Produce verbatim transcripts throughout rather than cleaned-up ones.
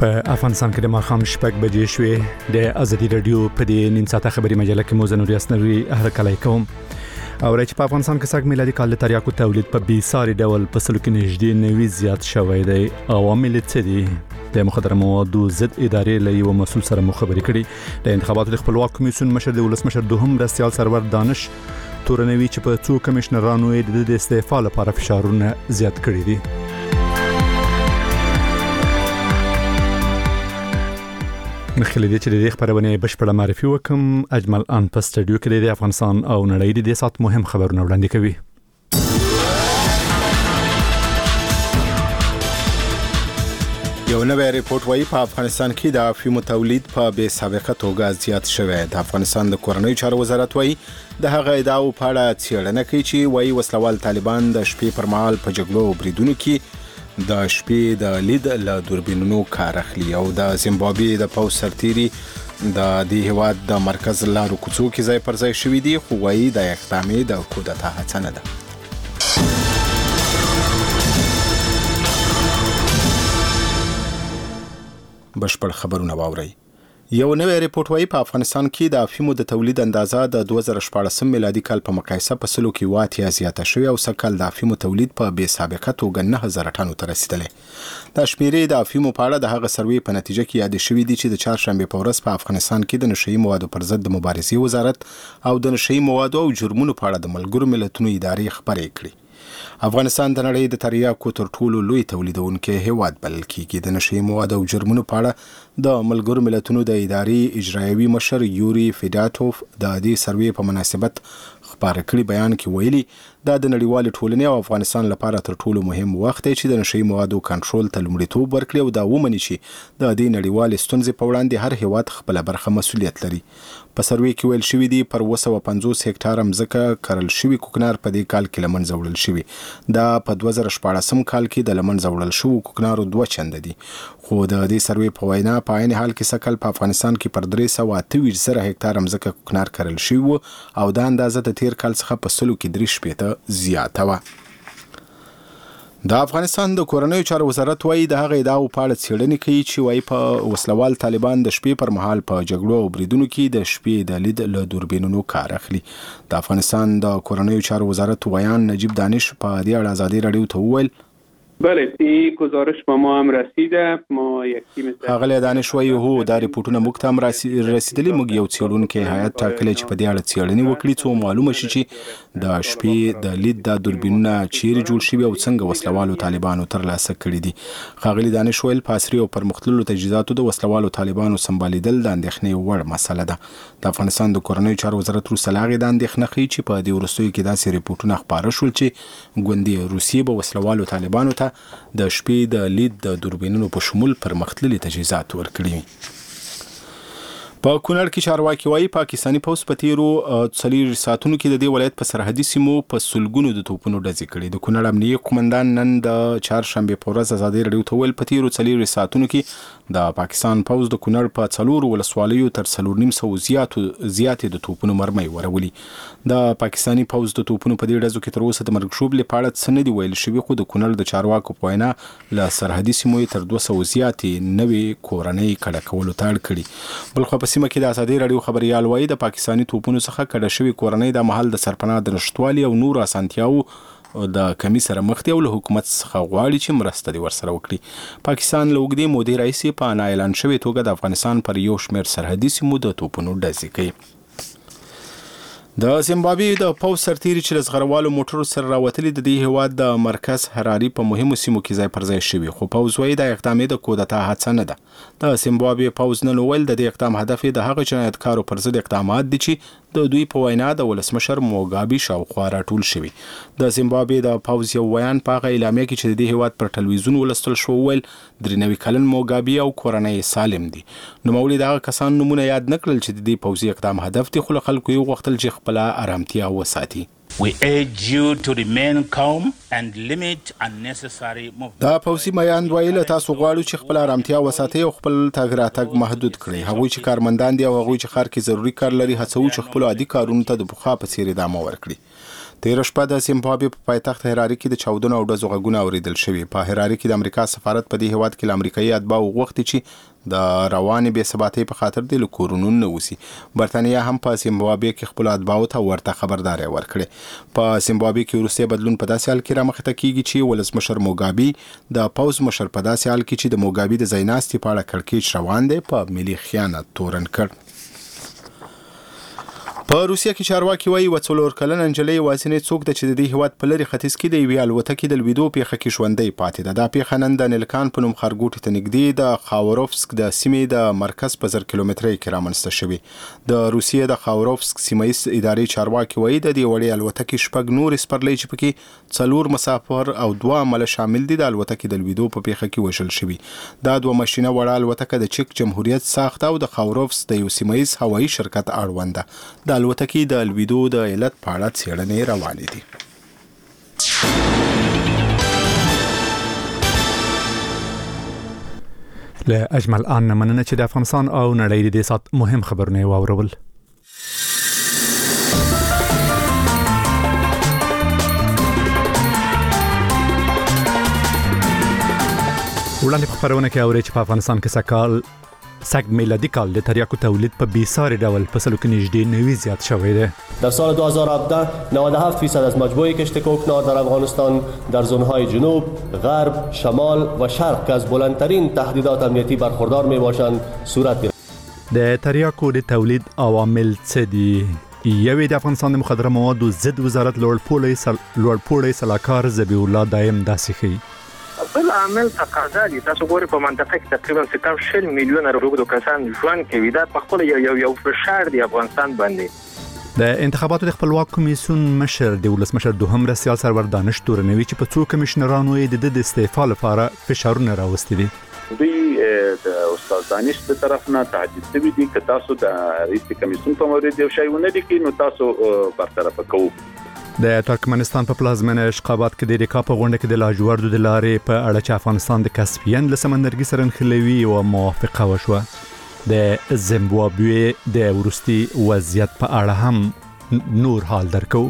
په افغانستان کې د ماښام شپږ بجې شوې. د ازادي رادیو په دې نیم ساعته خبري مجله کې مو زنوري اسنوي هرکلی کوم. او راځي په افغانستان کې سږ میلادي کال د تریاکو تولید په بي ساري ډول په سلو کې نږدې نوي زیات شوی دی. عوامل څه دي؟ د مخدره موادو ضد ادارې له یو مسؤل سره مو خبرې کړي. د انتخاباتو د خپلواک کمیسیون مشر د ولسمشر دوهم مرستیال سرور دانش تورنوي چې په څو کمشنرانو یې د استعفا لپاره فشارونه زیات کړي دي. مخکې دې چې د دې خبرونه بشپړه معرفي وکم، اجمل ان په سټډیو کې د افغانستان او نړۍ د سات مهم خبرونه وړاندې کوي. یو نوی ریپورت وايي په افغانستان کې د افیمو تولید په بې سابقه توګه زیات شوی. د افغانستان د کورنیو چارو وزارت وايي د هغه ادعاو په اړه څېړنه کوي چې وايي وسلوال طالبان د شپې پر مهال په جګړو او بریدونو کې د شپې د لید له دوربینونو کار اخلي. او د زیمبابوې د پوځ سرتیري د دې هیواد د مرکز لارو کوڅو کې ځای پر ځای شوي دي، خو وايي د اقدامې د کودتا هڅه نه ده. بشپړ خبرونه واورئ. یو نوی ریپورت وايي په افغانستان کې د افیمو د تولید اندازه د دوه زره شپاړسم میلادي کال په مقایسه په سلو کې واتیا زیاته شوې او سږ د افیمو تولید په بې سابقه توګه نه هزار ټنو ته رسیدلې. دا شمیرې د افیمو په اړه د هغه سروې په نتیجه کې یاد شوې دي چې د چهارشنبې په ورځ په افغانستان کې د نشهیي موادو پر ضد د مبارزې وزارت او د نشهیي موادو او جرمونو په اړه د ملګرو ملتونو ادارې خبرې کړې. افغانستان د نړۍ د تریاکو تر ټولو لوی تولیدونکی هیواد بلل کیږي. د نشهیي موادو او جرمونو په اړه د ملګرو ملتونو د ادارې اجرایوي مشر یوري فیډاتوف د دې سروې په مناسبت خبره کړي بیان کې ویلي دا د نړیوال ټولنې او افغانستان لپاره تر ټولو مهم وخت دی چې د نشهیي موادو کنټرول ته لومړیتوب ورکړي او دا ومني چې د دې نړیوال ستونزې په وړاندې هر هیواد خپل برخه مسؤلیت لري. په سروې کې ویل شوی دی پر اوه سوه پنځوس هکټاره مځکه کرل شوي کوکنار په دې کال کې لمنځه وړل شوي. دا په دوه زره شپاړسم کال کې د لمنځه وړل شوو کوکنارو دوه چنده دي، خو د دې سروې په وینا په عین حال کې سکل په افغانستان کې پر درې سوه اته ویشت زره هکټاره مځکه کوکنار کرل شوي وو او دا اندازه د تیر کال څخه په سلو کې درې شپېته زیاته وه. د افغانستان د کورنیو چارو وزارت وايي د هغه ادعاو په اړه څېړنې کوي چې وايي په وسلوال طالبان د شپې پر مهال په جګړو او بریدونو کې د شپې د لید له دوربینونو کار اخلي. د افغانستان د کورنیو چارو وزارت ویان نجیب دانش په دې اړه ازادي رادیو ته وویل بله این گزارش با ما هم رسیده. ما یک تیم هغه دانش وایي هو دا ریپورتونه موږ ته هم رسیدلي. موږ یو څېړونکی هیات ټاکلی چې په دې اړه څېړنې وکړي څو معلومه شي چې د شپې د لید د دوربینونه چیرې جوړ شوي او څنګه وسلوالو طالبانو ترلاسه کړي دي. ښاغلي دانش ویل په عصري او پرمختللو تجهیزاتو د وسلوالو طالبانو سمبالیدل د اندېښنې وړ مسله ده. د افغانستان د کورنیو چارو وزارت وروسته له هغې دا اندېښنه ښیي چې په دې وروستیو کې داسې ریپورتونه خپاره شول چې ګوندې روسیې به وسلوالو طالبانو ته د شپې د لید د دوربینونو په شمول پرمختللي تجهیزات ورکړي. په کونړ کې چارواکي وايي پاکستاني پوځ په تیرو څلور ساعتونو کې د دې ولایت په سرحدي سیمو په سلګونو د توپونو ډزې کړي. د کونړ امنیه قومندان نن د چهارشنبې په ورځ ازادي رادیو ته ویل په تیرو څلور ساعتونو کې د پاکستان پوځ د کونړ په څلور ولسوالیو تر څلور نیم سوه زیاتې د توپونو مرمۍ ورولي. د پاکستاني پوځ د توپونو په دې ډزو کې تر اوسه د مرګ ژوبلې په اړه څه نه دي ویل شوي، خو د کونړ د چارواکو په وینا له سرحدي سیمو تر دوه سوه زیاتې نوې کورنۍ کډه کولو ته اړ کړي. بلخوا په سیمه کې د ازادي رادیو خبریال وايي د پاکستاني توپونو څخه کډه شوي کورنۍ د مهال د سرپناه د نشتوالي او نورو اسانتیاوو د کمی سره مخ دي او له حکومت څخه غواړي چې مرسته دې ورسره وکړي. پاکستان له اوږدې مودې راهیسې په نا اعلان شوې توګه د افغانستان پر یو شمېر سرحدي سیمو د توپونو ډزې کوي. د زیمبابوې د پوځ سرتیري چې له زغروالو موټرو سره راوتلي د دې هیواد د مرکز حراري په مهمو سیمو کې ځای پر ځای شوي، خو پوځ وايي د اقدامې د کودتا هڅه نه ده. د زیمبابوې پوځ نن وویل د دې اقدام هدف یې د هغه جنایتکارو پر ضد اقدامات دي چې د دوی په وینا د ولسمشر موګابي شاوخوا راټول شوي. د زیمبابوې د پوځ یو ویان په هغه اعلامیه کې چې د دې هیواد پر ټلویزیون ولوستل شو وویل درې نوي کلن موګابي او کورنۍ سالم دي. نوموړي د هغه کسانو نومونه یاد نه کړل چې د دې پوځي اقدام هدف دی، خو له خلکو یې وغوښتل چې خپله ارامتیا وساتي. We urge you to remain calm and limit unnecessary movement. دا پوځي میان ویل تاسو غواړو چې خپل ارامتیا وساتئ او خپل تګ راتګ محدود کړئ. هغوی چې کارمندان دي او هغوی چې ښار کې ضروري کار لري هڅوو چې خپل عادي کارونو ته د پخوا په څیر ادامه ورکړي. تیر شپه د زیمبابوې په پایتخت هراري کې د چاودنو او ډزو غږونه اوریدل شوي. په هراري کې د امریکا سفارت په دې هیواد کې د امریکایي اتباعو غوښتي چې د روانې بې ثباتۍ په خاطر د کورونو نه وسی. برتانیا هم په زیمبابوې کې خپل اتباعو ته ورته خبرداري ورکړه. په زیمبابوې کې وروستی بدلون په داسې حال کې رامخته کیږي چې ولسمشر موګابي د پوز مشر په داسې حال کې چې د موګابي د ځایناستي په اړه کړکېچ روان دی په ملي خیانت تورن کړ. په روسیه کې چارواکي وایي و څلور کلنه نجلۍ واسنې څوک د چې د دې هیواد په لری ختیځ کې د یوې الوتکې د لویدو پیښه کې ژوندۍ پاتې ده. دا پیښه نن د نیلکان په نوم خارګوټي ته نږدې د خاوروفسک د سیمې د مرکز په زر کیلومترۍ کې رامنځته شوې. د روسیې د خاوروفسک سیمایي ادارې چارواکي وایي د دې وړې الوتکې شپږ نور سپرلۍ چې پکې څلور مسافر او دوه عمله شامل دي د الوتکې د لویدو په پیښه کې وژل شوي. دا دوه ماشینه وړه الوتکه د چک جمهوریت ساخته او د خاوروفسک د یو سیمایي هوایي شرکت اړوند ده. د الوتکې د لویدو د علت په اړه څېړنې روانې دي. له اجمل آن مننه چې د افغانستان او نړۍ د سات مهم خبرونه واورول. وړاندې په خبرونه کې اوري چې په افغانستان کې سکال سگ میلادی کال د تریاکو تولید په بیساری ډول په سلو کې نږدې نوي زیات شوی دی. در سال دو هزار و هفده نود و هفت درصد از مجموعه کشت کوکنار در افغانستان در زونهای جنوب، غرب، شمال و شرق که از بلندترین تهدیدات امنیتی برخوردار میباشند صورت گرفت. د تریاکو د تولید عوامل څه دي؟ یوې د افغانستان د مخدره موادو ضد وزارت لوړپوړی سلاکار ذبیح الله دایم داسې ښیي. بل عامل تقاضا دي. تاسو ګورئ په منطقه کې تقریبا ستاسو شل میلیونه روغدو کسان ژوند کوي. دا په خپل یو یو فشار دی افغانستان باندې. د انتخاباتو د خپلواک کمیسیون مشر د ولسمشر دوهم رسیال سرور دانش تورنوي چې په څو کمشنرانو یې د استعفا لپاره فشارونه راوستي دي. دوی د استاد دانش په طرف نه تهدید شوي دي که تاسو د رئیس کمیسیون په مورد یو شی ونه لیکئ نو تاسو برطرف کوو. د ترکمنستان په پلازمینه اشقابات کې د ریکا په غونډه کې د لاجوردو د لارې په اړه چې افغانستان د کسپین له سمندرګي سره نښلوي او موافقه وشوه. د زیمبابوې د وروستي وضعیت په اړه هم نور حال درکو.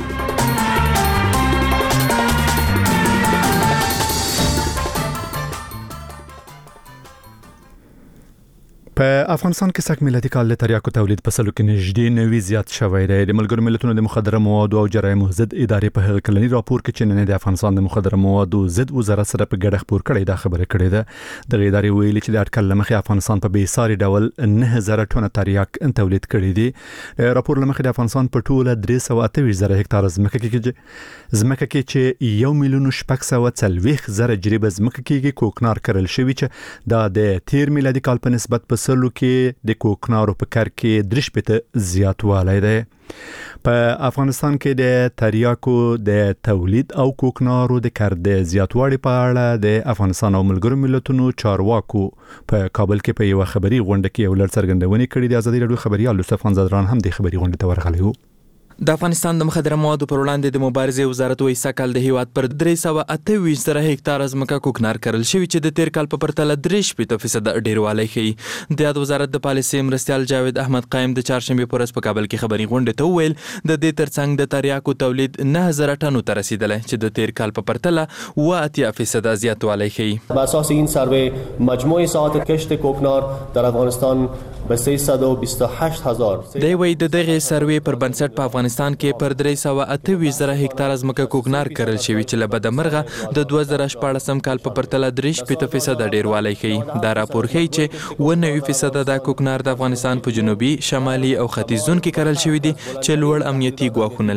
په افغانستان کې سږ میلادي کال د تریاکو تولید په سلو کې نږدې نوي زیات شوی دی. د ملګرو ملتونو د مخدره موادو او جرایمو ضد ادارې په هغه کلني راپور کې چې نن د افغانستان د مخدره موادو ضد وزارت سره په ګډه خپور کړی دا خبره کړې ده. د ادارې ویلي چې د اټکل لمخې افغانستان په بیساري ډول نه زره ټنه تریاک تولید کړی دی. راپور لمخې د افغانستان په ټوله درې سوه اته ویشت زره هکتار ځمکه کې ځمکه کې چې یو میلیون شپږ سوه څلوېښت زره جریبه ځمکه کې کوکنار کرل شوی چې دا د تیر میلادي کال په نسبت په سلو کې د کوکنارو په کار کې درې شپېته زیاتوالی دی. په افغانستان کې د تریاکو د تولید او کوکنارو د کار د زیاتوالی په اړه د افغانستان او ملګرو ملتونو چارواکو په کابل کې په یو خبري غونډه کې یو لړ څرګندونې کړې دي. ازادي راډیو خبريال یوسف خانزادران هم د خبري غونډې ته ورغلی وو. د افغانستان د مخدره موادو پر وړاندې د مبارزې وزارت وایي سږ کال د هیواد پر درې سوه اته ویشت زره هکتار ځمکه کوکنار کرل شوي چې د تیر کال په پرتله درې شپېته فیصده ډېروالی ښیي. د یاد وزارت د پالیسۍ مرستیال جاوید احمد قایم د چهارشنبې په ورځ په کابل کې خبري غونډې ته وویل د دې ترڅنګ د تریاکو تولید نه زره ټنو ته رسیدلی چې د تیر کال په پرتله اوه اتیا فیصده زیاتوالی ښیي. بر اساس این سروې مجموع ساعت کشت کوکنار در افغانستان به سیصد و بیست و هشت هزار. دی وایي د دغې سروې پر بنسټ په افغانستان کې پر درې سوه اته ویشت زره هکتار ځمکه کوکنار کرل شوي چې له بده مرغه د دوه زره شپاړسم کال په پرتله درې شپېته فیصده ډېروالی ښیي. دا راپور ښیي چې اوه نوي فیصده دا کوکنار د افغانستان په جنوبي، شمالي او ختیځ زون کې کرل شوي دي چې لوړ امنیتي ګواښونه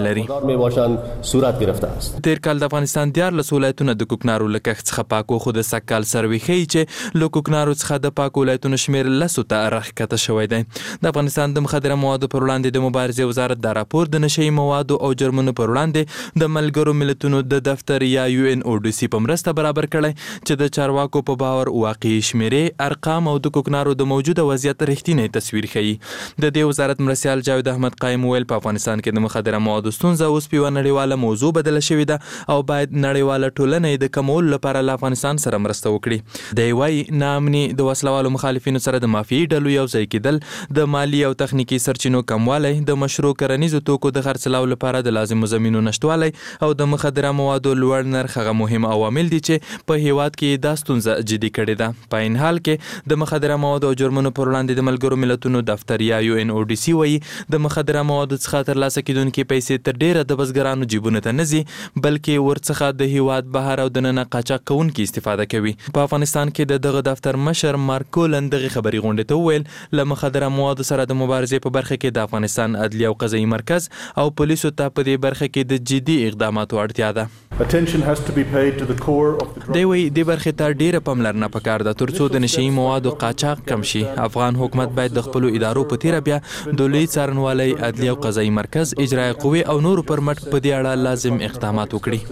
لري. تیر کال د افغانستان دیارلس ولایتونه د کوکنارو له کښت څخه پاک وو، خو د سږ کال سروې ښیي چې له کوکنارو څخه د پاک ولایتونو شمېر لسو ته راښکته شوی دی. د افغانستان د مخدره موادو پر وړاندې د مبارزې وزارت دا راپور د نشهیي موادو او جرمونو پر وړاندې د ملګرو ملتونو د دفتر یا یو ان او ډي سي په مرسته برابر کړی چې د چارواکو په باور واقعي شمیرې، ارقام او د کوکنارو د موجوده وضعیت رښتینی تصویر ښیي. د دې وزارت مرستیال جاوید احمد قایم ویل په افغانستان کې د مخدره موادو ستونزه اوس په یوه نړیواله موضوع بدله شوې ده او باید نړیواله ټولنه یې د کمولو لپاره له افغانستان سره مرسته وکړي. دی وایي ناامني د وسلوالو مخالفینو سره د مافیایي ډلو یو ځای کېدل، د مالی او تخنیکي سرچینو کموالی، د مشروع کرنیزو توکو توکو د خرڅلاو لپاره د لازمو زمینو نشټوالی او د مخدره موادو لوړ نرخ هغه مهم عوامل دي چې په هیواد کې دا ستونزه جدي کړې ده. په این حال کې د مخدره موادو او جرمونو پر وړاندې د ملګرو ملتونو دفتر یا یو ان او ډي سي وایي د مخدره موادو څخه ترلاسه کیدونکې پیسې تر ډیره د بزګرانو جیبونو ته نه ځي، بلکې ورڅخه د هیواد بهر او دننه قاچاق کوونکي استفاده کوي. په افغانستان کې د دغه دفتر مشر مارک کولن دغه خبري غونډې ته وویل له مخدره موادو سره د مبارزې په برخه کې د افغانستان عدلي او قضایي مرکز او پولیسو ته په دې برخه کې د جدي اقداماتو اړتیا ده. دی وایي دې برخې ته ډیره پاملرنه پکار ده ترڅو د نشهیي موادو قاچاق کم شي. افغان حکومت باید د خپلو ادارو په تیره بیا د لوی څارنوالۍ، عدلي او قضایي مرکز، اجرایي قوې او نورو پر مټ په دې اړه لازم اقدامات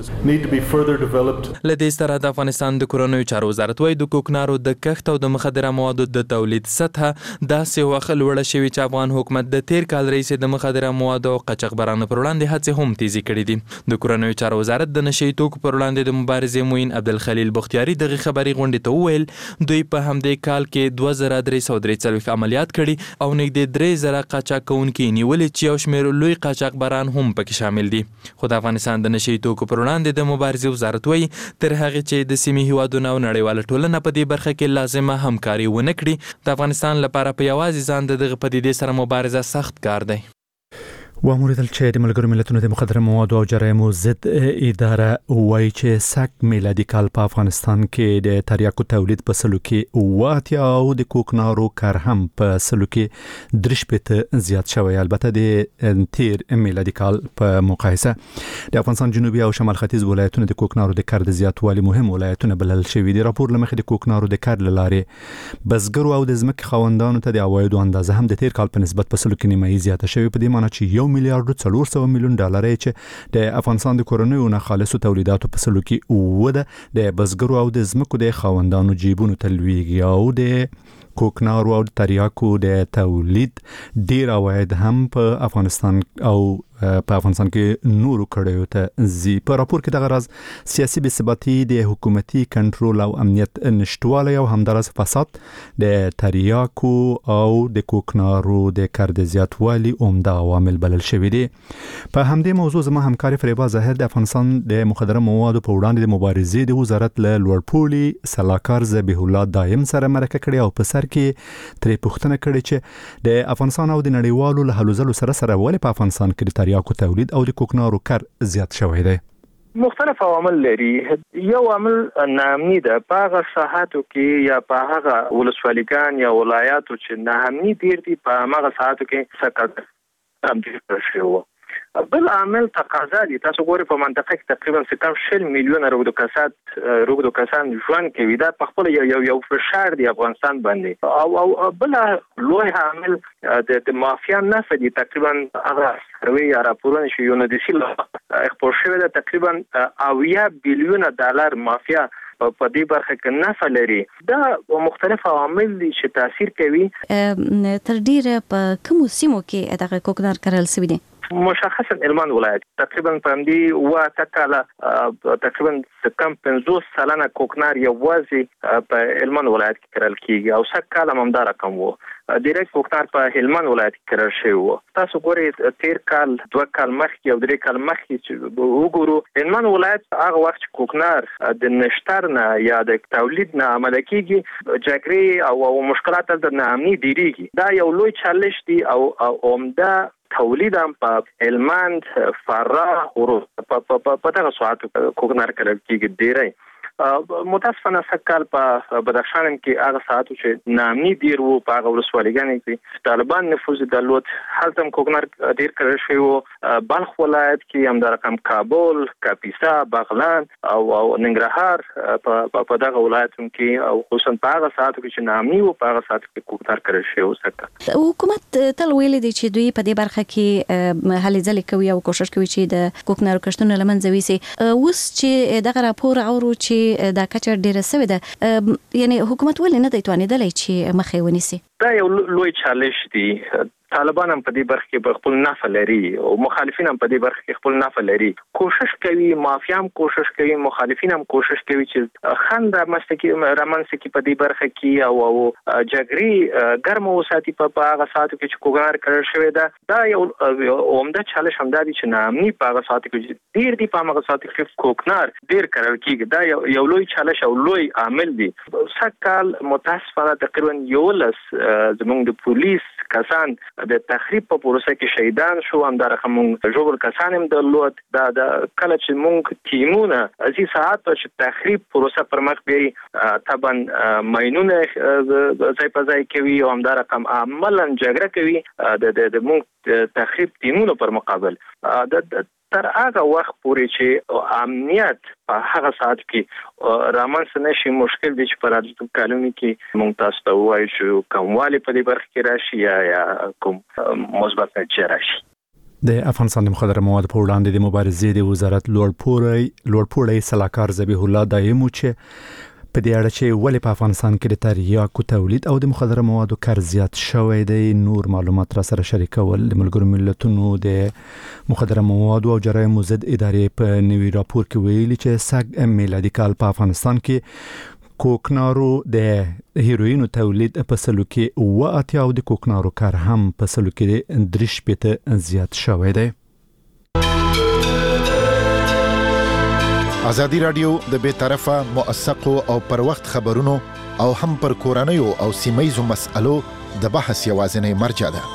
وکړي. له دې سره د افغانستان د کورنیو چارو وزارت وایي د کوکنارو د کښت او د مخدره موادو د تولید سطحه داسې وخت لوړه شوې چې افغان حکومت د تیر کال راهیسې د مخدره موادو او قاچاقبرانو پر وړاندې هڅې هم تیزې کړې دي. د کورنیو چارو وزارت د نشهیي توکو پر وړاندې د مبارزې معین عبدالخلیل بختیاري دغه خبري غونډې ته وویل دوی په همدې کال کې دوه زره درې سوه درې څلوېښت عملیات کړي او نږدې درې زره قاچاق کوونکي نیولي چې یو شمېر لوی قاچاقبران هم پکې شامل دي. خو د افغانستان د نشهیي توکو پر وړاندې د مبارزې وزارت وایي تر هغې چې د سیمې هیوادونه او نړیواله ټولنه په دې برخه کې لازمه همکاري ونه کړي د افغانستان لپاره په یوازې ځان د دغه پدیدې سره مبارزه سخت کار دی. واموریدل چې د ملګرو ملتونو د مخدره موادو او جرایمو ضد اداره وایي چې سږ میلادي کال په افغانستان کې د تریاکو تولید په سلو کې اوه اتیا او د کوکنارو کار هم په سلو کې درې شپېته زیات شوی. البته د تیر میلادي کال په مقایسه د افغانستان جنوبي او شمال ختیځ ولایتونو د کوکنارو د کار د زیاتوالي مهم ولایتونه بلل شوي دي. راپور له مخې د کوکنارو د کار له لارې بزګرو او د ځمکې خاوندانو ته د عوایدو اندازه هم د تیر کال په نسبت په سلو کې نیمایي زیاته شوې، په دې معنی چې یو میلیارډ څلور سوه میلیون ډالر چې د افغانستان د کورنیو نه خالصو تولیداتو په سلو کې اوه ده د بزګرو او د ځمکو د خاوندانو جیبونو ته لویږي او د کوکنارو او تریاکو د تولید ډیر عواید هم په افغانستان او په افغانستان کې نورو کړیو ته زی. په راپور کې دغه راز سیاسي بې ثباتي، د حکومتي کنټرول او امنیت نشټوالی او همداراز فساد د تریاکو او د کوکنارو د کار د زیاتوالي عمده عوامل بلل شوي دي. په همدې موضوع زما همکار فریبا ظاهر د افغانستان د مخدره موادو په وړاندې د مبارزې د وزارت له لوړپوړي سلاکار ذبیح الله دایم سره مرکه کړې او په سر کې ترې پوښتنه کړې چې د افغانستان او د نړیوالو له هلو ځلو سره سره ولې په افغانستان کې د تریاکو تولید او د کوکنارو کار زیات شوی دی. مختلف عوامل لري. یو عامل ناامني ده په هغه ساحاتو کې یا په هغه ولسوالیګان یا ولایاتو چې ناامني ډیر دي په هغه ساحاتو کې سکت هم ډیر شوی. بل عامل تقاضا دي. تاسو ګورئ په منطقه کې تقریبا ستاسو شل میلیونه روغدو کسات روغدو کسان ژوند کوي. دا په خپل یو یو فشار دی افغانستان باندې. او او بل لوی عامل د مافیا نفع دي. تقریبا هغه سروي یا راپورونه چې یو نه دي سیل خپور شوی ده تقریبا اویا بیلیونه ډالر مافیا په دې برخه کې نفع لري. دا مختلف عوامل دي چې تاثیر کوي. تر ډیره په کوم سیمو کې دغه کوکنار کرل شوی دي؟ مشخصا هلمند ولایت تقریبا په همدې اوه اته کاله تقریبا کم پنځوس سلنه کوکنار یوازې په هلمند ولایت کې کرل کیږي او سږ کال هم همدا رقم و. ډیرکټ کوکنار په هلمند ولایت کې کرل شوی و. تاسو ګورئ تیر کال دوه کال مخکې او درې کال مخکې چې وګورو هلمند ولایت هغه وخت چې کوکنار د نشتر نه یا د تولید نه عمل کیږي جګړې او مشکلات د ناامني ډیریږي. دا یو لوی چالش دی او عمده تولید هم په هلمند، فراه، غروب په دغه ساعتو کوکنار کرل کیږي ډیری. متاسفانه سکال په بدخشان کې هغه ساعتو چې نامني ډیر وو په هغه ولسوالیګانو کې طالبان نفوذ درلود هلته کوکنار ډیر کړی شوی وو. بلخ ولایت کې هم د رقم کابل، کاپیسا، بغلان او ننګرهار په دغه ولایتونو کې او خصوصا په هغه ساعتو کې چې نامني وو په هغه ساعتو کې کوکنار کړی شوی وو. سکه حکومت تل ویلي دی چې دوی په دې برخه کې هلې ځلې کوي او کوشش کوي چې د کوکنارو کښتونه له منځه یوسي. اوس چې دغه راپور اورو چې دا کچر ډیره سوي ده، یعنی حکومت ولې نه دی توانیدلی چې مخه ونیسي؟ دا یو لوی چالش دی. طالبان هم په دې برخه کې خپل نفع لري او مخالفین هم په دې برخه کې خپل نفع لري. کوشش کوي، مافیا هم کوشش کوي، مخالفین هم کوشش کوي چې خند رامنځته کې په دې برخه کې او او جګړې ګرمه وساتي په هغه ساعتو کې چې کوګار کړل شوی ده. دا یو عمده چالش هم دی چې نامني په هغه ساعتو کې ډیر دی په هغه ساعتو کې کوکنار ډیر کړل کېږي. دا یو لوی چالش او لوی عامل دی. سکهال متاسفانه تقریبا یولس زموږ د پولیس کسان د تخریب په پروسه کې شهیدان شو، هم دا رقم ژوبل کسان هم درلود. دا د کله چې موږ ټیمونه ازي ساعت چې تخریب پروسه پر مخ بیري طبعا ماینونه ځای په ځای کوي او هم دا رقم عملاً جګړه کوي د د موږ تخریب ټیمونو پر مقابل. د تر هغه وخت پورې چې امنیت په هغه ساعت کې رامنځته نشي، مشکل دی چې په راتلونکو کلونو کې موږ تاسو ته ووایو چې کموالی په دې برخه کې راشي یا یا کوم مثبت نتیجه راشي. د افغانستان د مخدره موادو په وړاندې د مبارزې د وزارت لوړپوړی لوړپوړی سلاکار ذبیح الله دایمو چې په دې اړه چې ولې په افغانستان کې د تریاکو تولید او د مخدره موادو کار زیات شوی دی نور معلومات را سره شریکول. د ملګرو ملتونو د مخدره موادو او جرایم ضد ادارې په نوي راپور کې ویلي چې سږ میلادي کال په افغانستان کې کوکنارو د هیروینو تولید په سلو کې اوه اتیا او د کوکنارو کار هم په سلو کې درې شپېته زیات شوی دی. ازادي رادیو د بې طرفه موثقو او پر وخت خبرونو او هم پر کورنیو او سیمایزو مسألو د بحث یوازینی مرجع ده.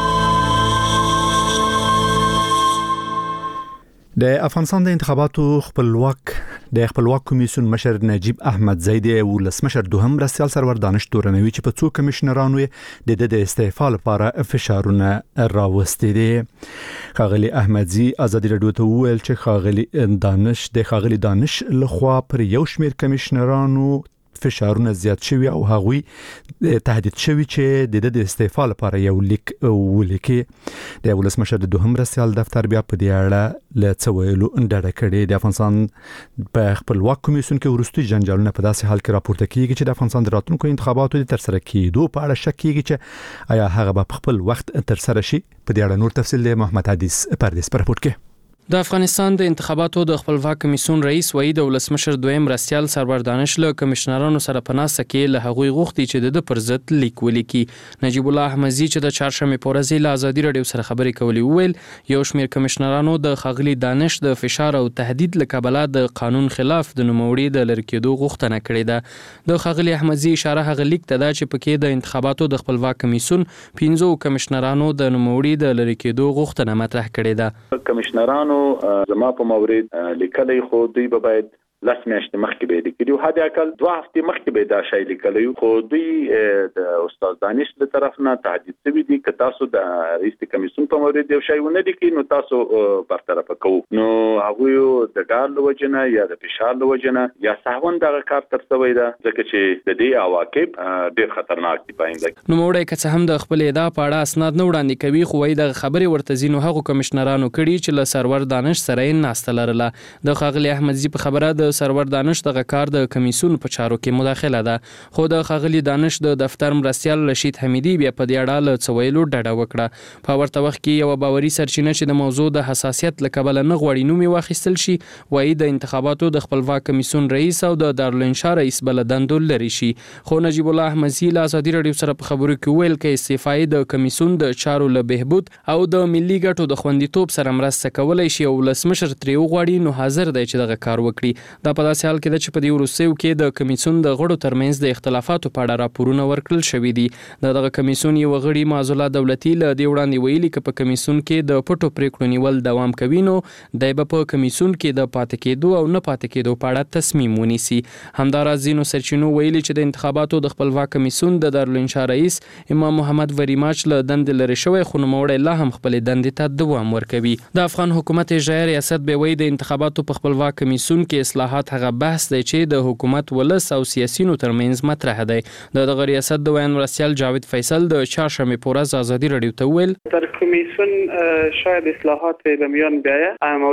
د افغانستان د انتخاباتو خپلواک د خپلواک کمیسیون مشر نجیب احمد زیدی او ولسمشر دوهم مرستیال سرور دانش تورنوي چې په څو کمشنرانو د د استعفا لپاره فشارونه راوستي دي. خاغلی احمدزی ازادي رادیو ته ویل چې خاغلی دانش د خاغلی دانش لخوا پر یو شمیر کمشنرانو فشارونه زیات شوی او هغوی تهدید شوی چې د د استعفا لپاره یو لیک ولیکي. د ولسمشر د دوهم مرستیال دفتر بیا په دې اړه له څه ویلو ډډه کړې. د افغانستان په خپلواک کمیسیون کې وروستي جنجالونه په داسې حال کې راپورته کیږي چې د افغانستان د راتلونکو انتخاباتو د ترسره کېدو په اړه شک کیږي چې آیا هغه به خپل وخت ترسره شي. په دې اړه نور تفصیل د محمد حدیث پردیس پر راپورټ کې. د افغانستان د انتخاباتو د خپلواک کمیسیون رئیس وایي د ولسمشر دویم مرستیال سرور دانش له کمشنرانو سره په ناسته کې له هغوی غوښتي چې د پر ضد لیک ولیکي. نجیب الله احمدزی چې د چهارشنبې په ورځ له ازادي رادیو سره خبرې کولې وویل یو شمېر کمشنرانو د ښاغلي دانش د فشار او تهدید له کبله د قانون خلاف د نوموړي د لرې کېدو غوښتنه کړې ده. د ښاغلي احمدزی اشاره هغه لیک ته ده چې پکې د انتخاباتو د خپلواک کمیسیون پنځو کمشنرانو د نوموړي د لرې کېدو غوښتنه مطرح کړې ده. کمشنرانو زما په مورید لیکلي خو دوی به باید لاس میاشتې مخکې به لیکلي او حد اقل دوه هفتې مخکې به دا شی لیکلی خو دوی د استاد دانش له طرف نه تهدید شوي دي که تاسو د رئیس کمیسیون په مورید یو شی ونه لیکي نو تاسو برطرفه کوو. نو هغوی د ډار له وجې نه یا د فشار له وجې نه یا سهون دغه کار تر شوی ده ځکه چې د دې عواقب ډېر خطرناک دي. پاینده نوموړی که څه هم د خپل ادعا په اړه اسناد نه وړاندې کوي خو وایي دغه خبرې ورته ځینو هغو کمشنرانو کړي چې له سرور دانش سره یې ناسته لرله. د ښاغلي احمدزي په خبره د سرور دانش دغه کار د کمیسیون په چارو کې مداخله ده خو د ښاغلي دانش د دفتر مرستیال رشید حمیدي بیا په دې اړه له څه ویلو ډډه وکړه. په ورته وخت کې یوه باوري سرچینه چې د موضوع د حساسیت له کبله نه غواړي نوم یې واخیستل شي وایي د انتخاباتو د خپلواک کمیسیون رئیس او د دارالانشا رئیس بله دندو لري شي. خو نجیب الله احمدزي له ازادي رادیو سره په خبرو کې ویل که استعفا د کمیسیون د چارو له بهبود او د ملي ګټو د خوندیتوب سره مرسته کولی شي او ولسمشر ترې وغواړي نو حاضر دی چې دغه کار وکړي. دا په داسې حال کې ده چې په دې وروستیو کې د کمیسیون د غړو ترمنځ د اختلافاتو په اړه راپورونه ورکړل شوي دي. د دغه کمیسیون یو غړي معزالله دولتي له دې وړاندې ویلي که په کمیسیون کې د پټو پریکړو نیول دوام کوي نو دی به په کمیسیون کې د پاتې کېدو او نه پاتې کېدو په اړه تصمیم ونیسي. همداراز ځینو سرچینو ویلي چې د انتخاباتو د خپلواک کمیسیون د دارالانشا رئیس امام محمد وریماچ له دندې لرې شوی خو نوموړی لا هم خپلې دندې ته دوام ورکوي. د افغان حکومت اجرایه ریاست به وایي د انتخاباتو په خپلواک کمیسیون کې اصلاحات هغه بحث دی چې د حکومت ولس او سیاسيونو ترمنځ مطرح دی. د دغه ریاست د ویان مرستیال جاوید فیصل د چهارشنبې په ورځ ازادي رادیو ته ویل در کمیسیون شاید اصلاحات به میان بیاید اما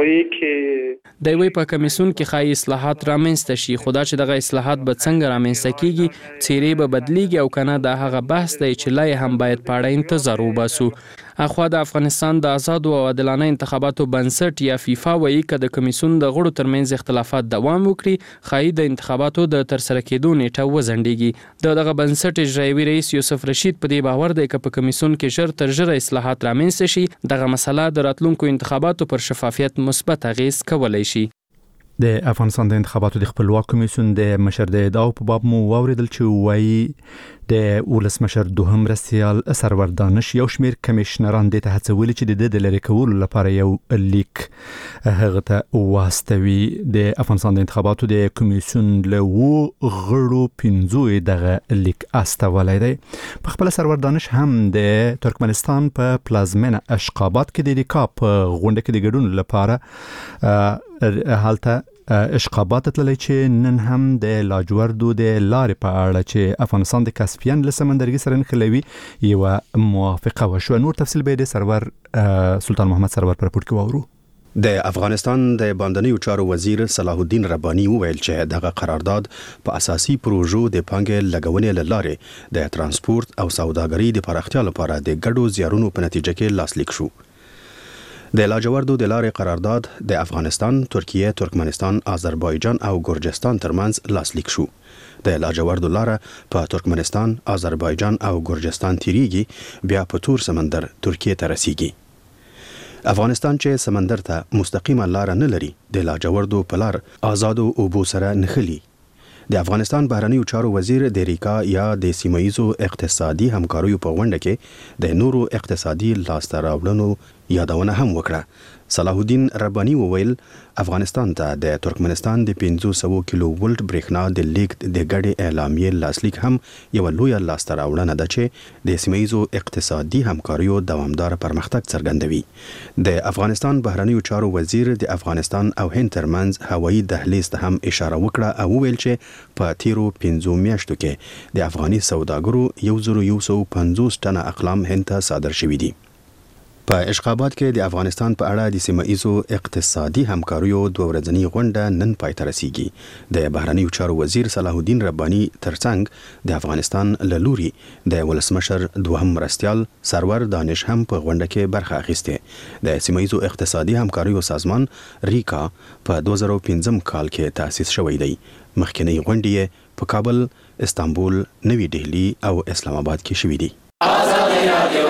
که دی وی په کمیسیون کې ښایي اصلاحات رامنځته شي خو دا چې دغه اصلاحات به څنګه رامنځته کیږي څیرې به بدلیږي او کنه دا هغه بحث دی چې لا هم باید په اړه انتظار وباسو. اخوا د افغانستان د آزاد او عادلانه انتخاباتو بنسټ یا فیفا وایي چې د کمیسیون د غړو ترمنځ اختلافات دوام وکړي خای د انتخاباتو د ترسره کېدو نیټه وزنډيږي د دغه بنسټ اجرایي رئیس یوسف رشید په دې باور دی چې په کمیسیون کې ژر تر ژره اصلاحات رامنځته شي دغه مسله د راتلونکو انتخاباتو پر شفافیت مثبت اغیز کولای شي. د افغانستان د انتخاباتو د خپلواک کمیسیون د مشر د ادعا په باب مو واوریدل چې وایي د ولسمشر دوهم مرستیال سرور دانش یو شمیر کمیشنران د ته هڅولي چې د لری کولو لپاره یو لیک هغه ته واستوي. د افغانستان د انتخاباتو د کمیسیون له و غړو پنځو دغه لیک استولای دی. په خپل سرور دانش هم د ترکمنستان په پلازمینه اشقابات کې د ریکاپ غونډه کې د ګډون لپاره حالته اشقابات تللی چې نن هم د لاجوردو د لارې په اړه چې افغانستان د کاسپین له سمندرګي سره نښلوي یو موافقه وشوه. نور تفصیل به د سرور سلطان محمد سرور پر پورت کې واورو. د افغانستان د باندنیو چارو وزیر صلاح الدین ربانی وویل چې دغه قرارداد په اساسي پروژو د پانګې لګونې له لارې د ترانسپورت او سوداګرۍ د پراختیا لپاره د ګډو زیارونو په نتیجه کې لاسلیک شو. د لاجوردو د لارې قرارداد د افغانستان، ترکیه، ترکمنستان، آذربایجان او ګرجستان ترمنځ لاسلیک شو. د لاجوردو لاره په ترکمنستان، آذربایجان او ګرجستان تیریږي بیا په تور سمندر ترکیه ته رسیږي. افغانستان چې سمندر ته مستقیمه لاره نه لري د لاجوردو په لار آزادو اوبو سره نښلي. د افغانستان بهرنیو چارو وزیر د ریکا یا د سیمایزو اقتصادي همکاریو په غونډه کې د نورو اقتصادي لاسته راوړنو یادونه هم وکړه. صلاح الدین ربانی وویل افغانستان ته د ترکمنستان د پنځه سوه کیلو ولټ برېښنا د لیږد د ګډې اعلامیې لاسلیک هم یو لویه لاسته راوړنه ده چې د سیمایزو اقتصادي همکاریو دوامدار پرمختګ څرګندوي. د افغانستان بهرنیو چارو وزیر د افغانستان او هند ترمنځ هوایي دهلیز ته هم اشاره وکړه او وویل چې په تیرو پنځو میاشتو کې د افغاني سوداګرو یو زر یو سوه پنځوس ټنه اقلام هند ته صادر شوي دي. په اشقابات کې د افغانستان په اړه د سیمایزو اقتصادي همکاریو دوه ورځنی غونډه نن پای ته رسیږي. د بهرنیو چارو وزیر صلاح الدین ربانی ترڅنګ د افغانستان له لوري د ولسمشر دوهم مرستیال سرور دانش هم په غونډه کې برخه اخیسته. د سیمایزو اقتصادي همکاریو سازمان ریکا په دوه زره پنځم کال کې تأسیس شوی دی. مخکنی غونډې په کابل، استانبول، نوی دهلی او اسلام آباد کې شوې دي. آزادي رادیو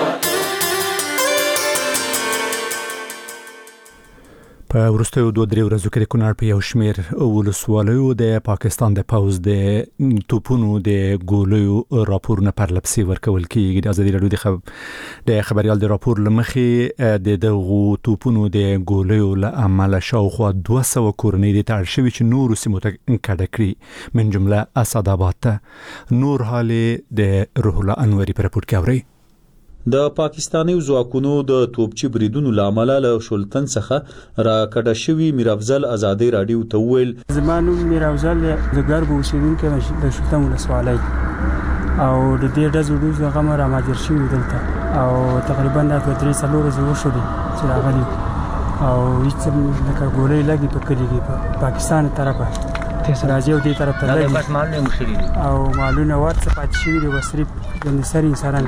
په وروستیو دوه درې ورځو کې د کونړ په یو شمیر ولسوالیو د پاکستان د پوځ د توپونو د ګولیو راپورونه پرلپسې ورکول کېږي. د ازادي راډیو د خب د خبريال د راپور لمخې د دغو توپونو د ګولیو له امله شاوخوا دوه سوه کورنۍ د تړل شوي چې نورو سیمو ته کډه کړي من جمله اسد آباد ته. نور حال د روح الله انوري پر راپور کې اوري. د پاکستاني ځواکونو د توپچي بریدونو لامل له شلتن څخه را کډه شوی میرافضل ازادي رادیو ته ویل زمانو میرافضل د غرب اوسیدونکو د شلتن ولسوالۍ او د دې ډزو دوه غمر را ماجر شوی دلته او تقریبا د درې څلور ورځې وشولې چې راغلي او هیڅ لکه ګولې لګي په کلی کې په پاکستان طرفه راځي او دې طرف ته لګي او معلومه ورڅ پات شي د وسري د نصر انسان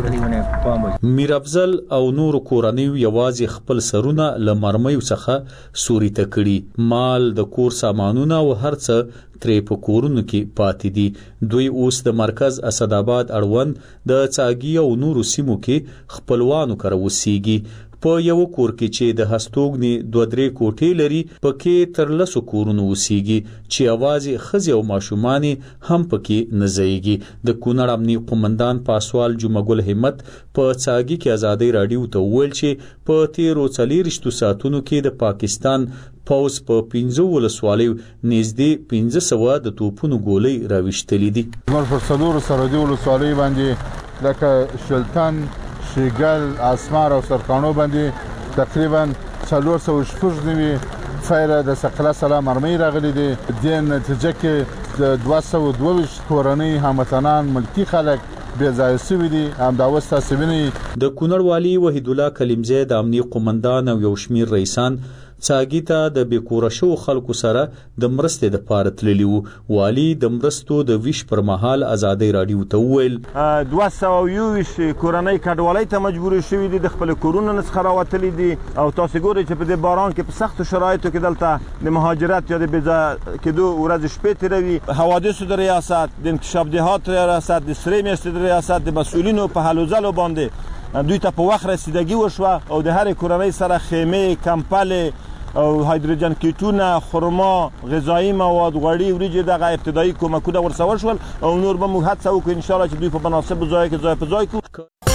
راوړي. میرافضل او نور کورنیو یوازې خپل سرونه لمرمایو څخه سوري تکړي مال د کور سامانونه او هرڅه ترې په کورونو کې پاتې دي. دوی اوس د مرکز اسد آباد اړوند د چاګي او نورو سیمو کې خپلوانو کر وسیږي. په یو کور کې چې د هستوګنې دوه درې کوټې لري پکې تر لسو کورونو وسیږي چې اوازې خزي او ماشومان هم پکې نزيږي. د کونړ امني قومندان پاسوال جمعګل همت په چاګي کې ازادي رادیو ته ویل چې په تیرو څلېرویشتو ساعتونو کې د پاکستان پوز په پنځو ولسوالیو نږدې پنځه سوه د توپونو ګولۍ راويشتلې دي. موږ په څلورو سرحدي ولسوالیو باندې لکه شلتن، شیګل، اسمار او سرکانو باندې تقریبا څلور سوه شپږ نوي فایره د سقلا سلام مرمۍ راغلي دي. د نتیجه کې د دوه سوه دوه ویشت کورنۍ هموطنان ملکی خلک بې ځایه شوي دي. همدا اوس تاسې وینئ د کونړ والي وحید الله کلیمزی د امني قومندان او یو شمیر رئیسان څاګي ته د بیکوره شو خلکو سره د مرستې د پاره تللی وو. والي د مرستو د ویش پر مهال ازادي رادیو ته وویل دوه سوه یو ویشت کورنۍ کډوالۍ ته مجبور شوي دي، د خپل کورونو څخه راوتلي دي او تاسو ګورئ چې په دې باران کې په سختو شرایطو کې دلته د مهاجرت یا د بېځا کېدو ورځې شپې تېروي. حوادثو د ریاست، د انکشاف دهات ریاست، د سرې میاشتې د ریاست د مسؤلینو په هلو ځلو باندې دوی ته په وخت رسیدګي وشوه او د هرې کورنۍ سره خیمې، کمپلې او هایدروجن کیټونه، خرما، غذایي مواد، غوړي، وریجې دغه ابتدایي کومکونه ورسره وشول او نور به موږ هڅه وکړو انشاءالله چې دوی په مناسبو ځایو کې ځای په ځای کړو.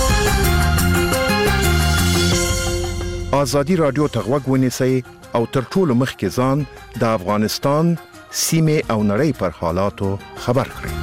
ازادي رادیو ته غوږ ونیسئ او تر ټولو مخکې ځان د افغانستان سیمې او نړۍ پر حالاتو خبر کړئ.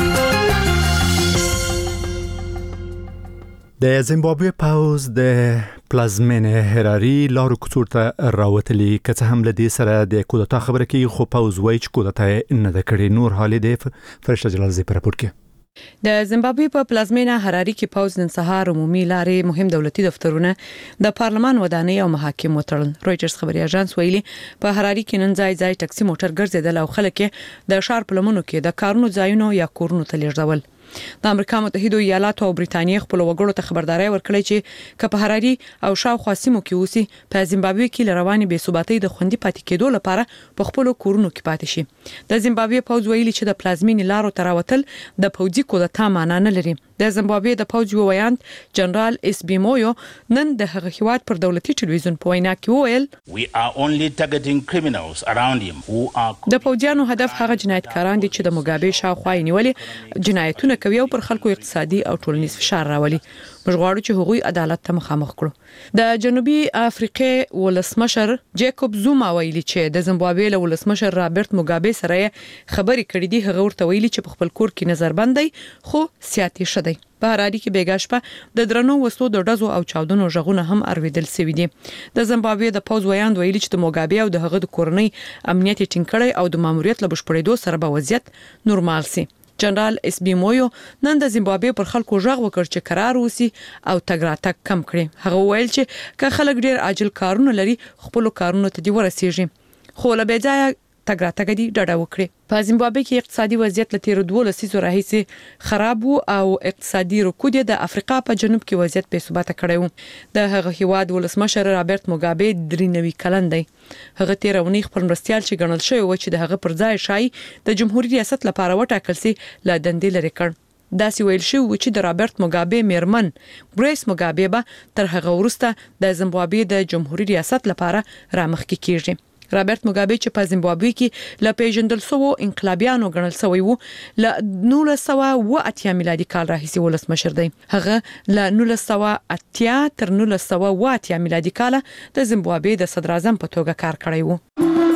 د زیمبابوې پوز د پلازمین هراري لارو کوڅو ته راوتلی، که څه هم له دې سره د کودتا خبره کوي، خو پوز وایي چې کودتا یې نه ده کړې. نور حالې د فرشته جلالزی په راپور کې د زیمبابوې په پلازمینه هراري کې پوز نن سهار عمومي لارې، مهم دولتي دفترونه، د پارلمان ودانۍ او محاکم وتړل. رويټرز خبري اژانس ویلي په هراري کې نن ځای ځای ټکسي موټر ګرځیدل او خلک د ښار په لمنو کې د کارونو ځایونو یا کورونو ته لیږدول. د امریکا متحده ایالاتو او برېټانیا خپل وګړو ته خبرداري ورکړې چې که په هراري او شاوخوا سیمو کې اوسي، په زیمبابوې کې لرواني بې ثباتۍ د خوندي پاتې کېدو لپاره په خپل کورونو کې پاتې شي. د زیمبابوې پوز ویلي چې د پلازمینې لارو تراوتل د پوځي کودتا معنا نه لري. د زیمبابوې د پوز یو ویاند جنرال اس بي مویو نن د هغه هیواد پر دولتي ټلویزیون په وینا کې وویل We are only targeting criminals around him who are د پوځیانو هدف هغه جنایتکاران دي چې د مګابې شاوخوا یې نیولې جنایتونه کوي او پر خلکو اقتصادي او ټولنیز فشار راولي. موږ غواړو چې هغوی عدالت ته مخامخ کړو. د جنوبي افریقې ولسمشر جیکوب زوما ویلي چې د زیمبابوې له ولسمشر رابرټ موګابې سره خبرې کړې دي. هغه ورته ویلي چې په خپل کور کې نظربند دی خو سیاسي شدی. په هراري کې بیګا شپه د درنو وسلو د ډزو او چاودنو ژغونه هم ارویدل سوي دي. د زیمبابوې د پوز ویاند ویلي چې د موګابې او د هغه د کورنۍ امنیت ټینګ کړي او د ماموریت له بشپړېدو سره به وضعیت نورمال سي. جنرال اس بي مویو نن د زیمبابوې پر خلکو ژغ وکړ چې قرار وسی او تګ راتګ کم کړي. هغه ویل چې که خلک ډیر عاجل کارونه لري خپل کارونه ته دی ورسیږي، خو له بځای تګ راتګ دی ډډه وکړي. په زیمبابوې کې اقتصادي وضعیت له تیر دوه لسیزو راهیسې خراب وو او اقتصادي رکود د افریقا په جنوب کې وضعیت بې ثباته کړی و. د هغه هیواد ولسمشر رابرټ موګابې درې نوي کلن دی. هغه تیر اونۍ خپل مرستيال چې ګڼل شوی و چې د هغه پر ځای شای د جمهوریت ریاست لپاره وټاکل سي له دندې لري کړ. داسې ویل شو چې د رابرټ موګابې میرمن ګریس موګابې به تر هغه وروسته د زیمبابوې د جمهوریت ریاست لپاره رامخکې کیږي. رابرټ موګابې چې په زیمبابوې کې ل پیژندل سو انقلابیانو ګڼل شوی وو ل نولس سوه اوه اتیا میلادي کال راهیسې ولسمشر دی. هغه ل نولس سوه اتیا تر نولس سوه اوه اتیا میلادي کال د زیمبابوې د صدر اعظم په توګه کار کړی وو.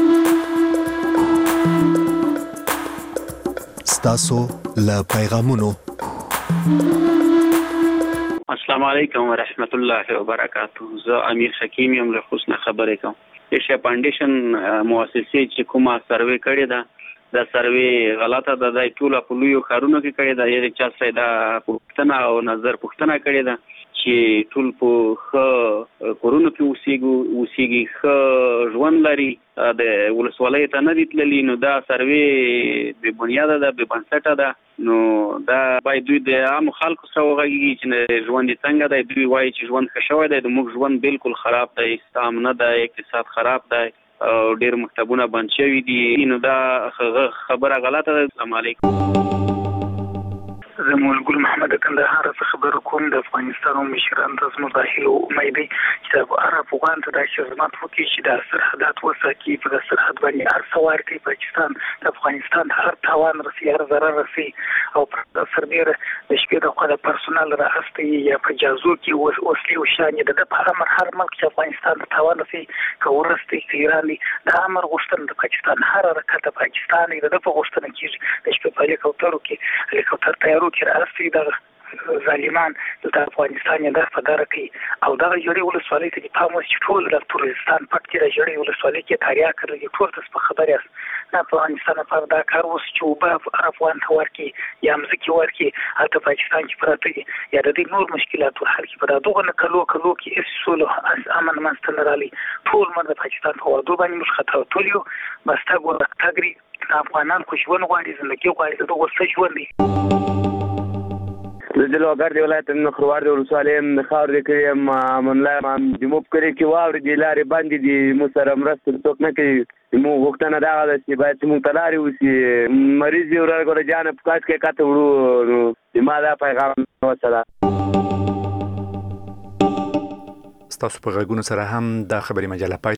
ستاسو ل پیغامونو. السلام علیکم ورحمت الله وبرکاته. زه امیر حکیم یم له خوست نه خبرې کوم. ایشیا فاونډیشن مؤسسې چې کومه سروې کړې ده دا سروې غلطه ده. د ټول په لویو ښارونو کې کړې ده. یعنی چا سره دا پوښتنه او نظر پوښتنه کړې ده چې ټول په ښه کورونو کې اوسېږي اوسېږي ښه ژوند لري. د ولسوالۍ ته نه دي تللي، نو دا سروې بې بنیاده ده، بې بنسټه ده. نو دا باید دوی د عامو خلکو سره وغږېږي چې ژوند یې څنګه دی. دوی وایي چې ژوند ښه شوی دی، د موږ ژوند بالکل خراب دی، سام نه دی، اقتصاد خراب دی او ډېر مکتبونه بند شوي دي. نو دا خبره غلطه ده. السلام علیکم. زه مول ګل محمد کندهار څخه خبرې کوم. د افغانستان مشران د مظاهرو امید دي چې د عرب افغان ته د خدمات وکړي چې د سرحدات وساتي، په د سرحد باندې هر سوار کوي پاکستان د افغانستان هر تاوان رسي، هر ضرر رسي او پر سربېره د شپې د خو د پرسونل راغستي یا په جازو کې وسلې او شان د په امر هر ملک چې افغانستان ته تاوان رسي کورستي ایران د امر غوښتنه د پاکستان هر حرکت د پاکستان د په غوښتنه کې د شپې په هلیکوپټرو کې هلیکوپټر تیارو کې راځي د ظالمان د افغانستان نه په دره کې او دا جوړي ولسوالۍ ته په پاموس ټول د تورستان پټ کې جوړي ولسوالۍ کې تاریخ کړی ټول تاسو خبرې است نه افغانستان په دا کار اوس چې وبا افغان تور کې یا مزکی ورکی هلته پاکستان کې پراته یا د دې نور مشکلات حل کې په دغه نه کلو کلو کې اصول امن مستنرالي ټول مرده پاکستان په ودو باندې مش خطر تولیو بس تا ګور تاګری افغانان خو ژوند غواړي زندگی غواړي دغه څه ژوند دي د جلوګر دی ولایت نخروار دی ولسوالۍ نخاور دی کې من لا جموب کړي کې واور دی لارې باندې دی مو سره مرسته څوک نه کوي مو وختونه دا ده چې باید مو تلاري وسی مریض یو راغله جان په کاټ کې کاته وړو ما دا پیغام وصله ستاسو په غږونو سره هم د خبري مجله پای